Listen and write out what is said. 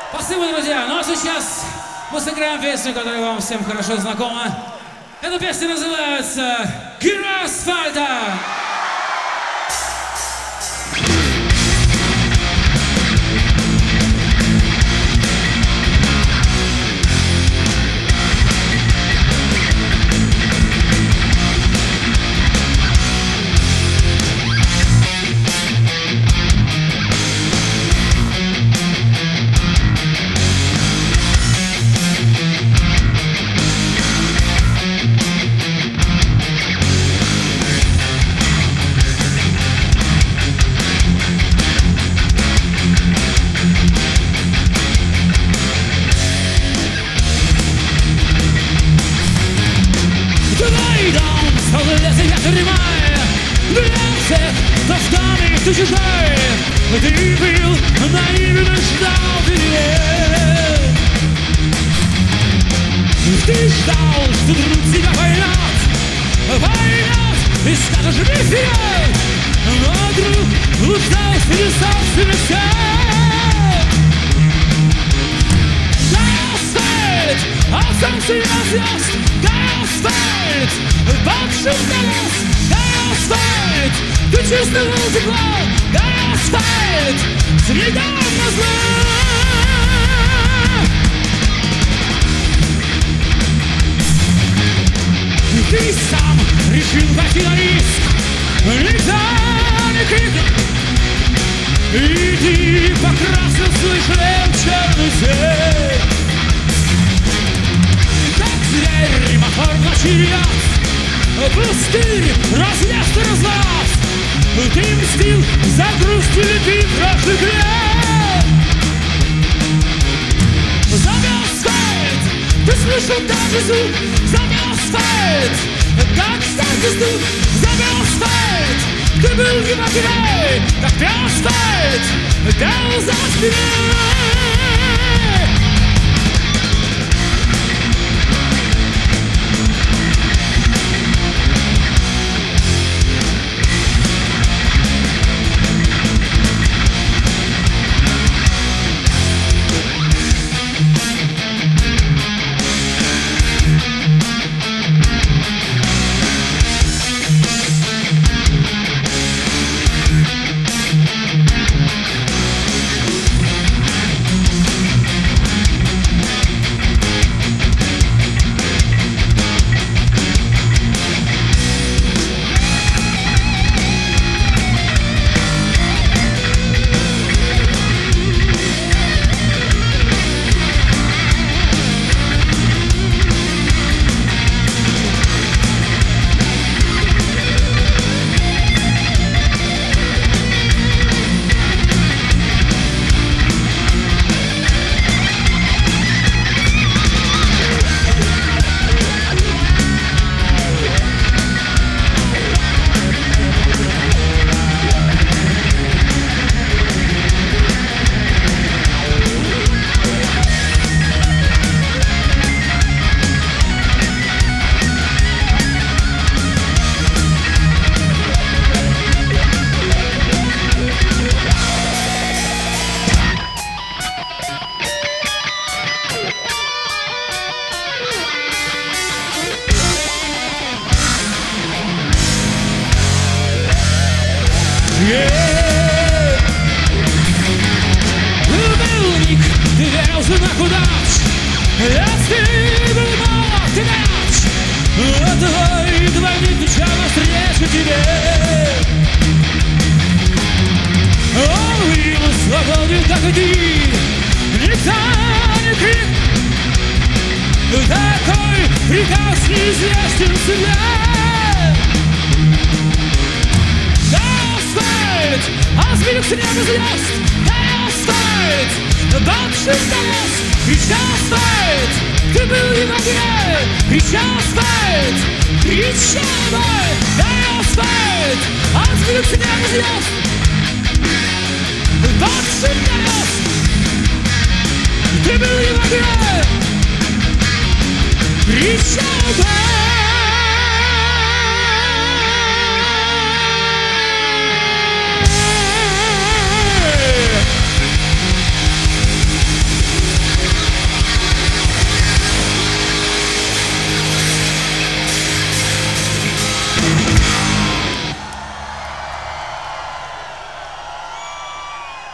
Спасибо, друзья. Ну а сейчас мы сыграем песню, которая вам всем хорошо знакома. Эта песня называется «Герой асфальта». Ты чужой, ты был наивен, ждал перемен. Ты ждал, что друг тебя поймет и скажешь мне вперед. Но друг блуждал среди собственных тел. Дай асфальт, от солнца и от звезд. Дай асфальт, под шум колес. Дай асфальт, ты чувствовал тепло. Дай асфальт, следом назло. Ты сам решил пойти на риск. Никто не крикнет. И ты покрасил свой шлем черный цвет. Как зверь мотор ночи рвет. Пустырь, разъезд и разлад. Ты мстил за грусть и любви прошлых лет. Замел асфальт, ты слышал даже звук. Замел асфальт, как старый стук. Замел асфальт, ты был его герой. Как пел асфальт, пел за спиной. Былник, ты верил в знак удач. Если был молод и мяч, твой двойник мчал навстречу тебе. Он был свободен, как и ты. Никто не крик. Такой приказ неизвестен себе. Асфальт с неба звезд. Дай асфальт, бабшин колес. Крича асфальт, ты был его герой. Крича асфальт, крича бой. Дай асфальт, асфальт с неба звезд. Бабшин колес, ты был его герой. Крича бой.